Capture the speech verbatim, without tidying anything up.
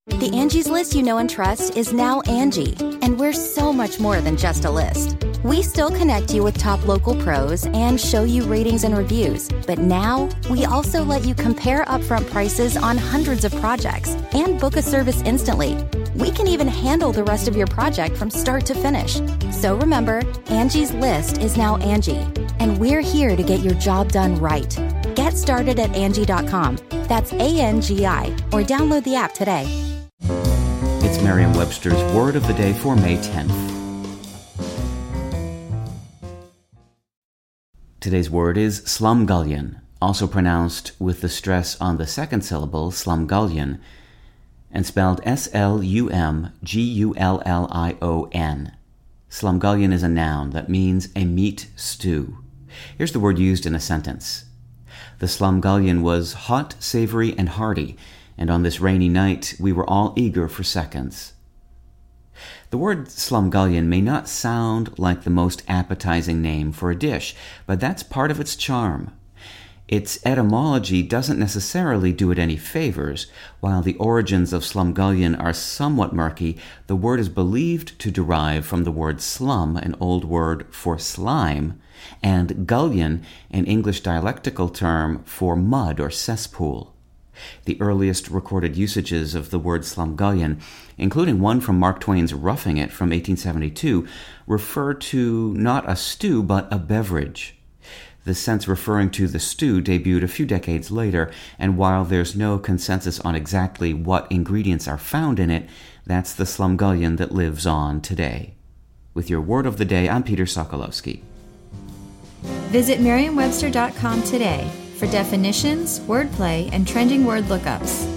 The Angie's List you know and trust is now Angie, and we're so much more than just a list. We still connect you with top local pros and show you ratings and reviews, but now we also let you compare upfront prices on hundreds of projects and book a service instantly. We can even handle the rest of your project from start to finish. So remember, Angie's List is now Angie, and we're here to get your job done right. Get started at Angie dot com. That's A N G I, or download the app today. It's Merriam-Webster's Word of the Day for May tenth. Today's word is slumgullion, also pronounced with the stress on the second syllable, slumgullion, and spelled S L U M G U L L I O N. Slumgullion is a noun that means a meat stew. Here's the word used in a sentence. The slumgullion was hot, savory, and hearty, and on this rainy night we were all eager for seconds. The word slumgullion may not sound like the most appetizing name for a dish, but that's part of its charm. Its etymology doesn't necessarily do it any favors. While the origins of slumgullion are somewhat murky, the word is believed to derive from the word slum, an old word for slime, and gullion, an English dialectical term for mud or cesspool. The earliest recorded usages of the word slumgullion, including one from Mark Twain's Roughing It from eighteen seventy-two, refer to not a stew but a beverage. The sense referring to the stew debuted a few decades later, and while there's no consensus on exactly what ingredients are found in it, that's the slumgullion that lives on today. With your Word of the Day, I'm Peter Sokolowski. Visit Merriam Webster dot com today for definitions, wordplay, and trending word lookups.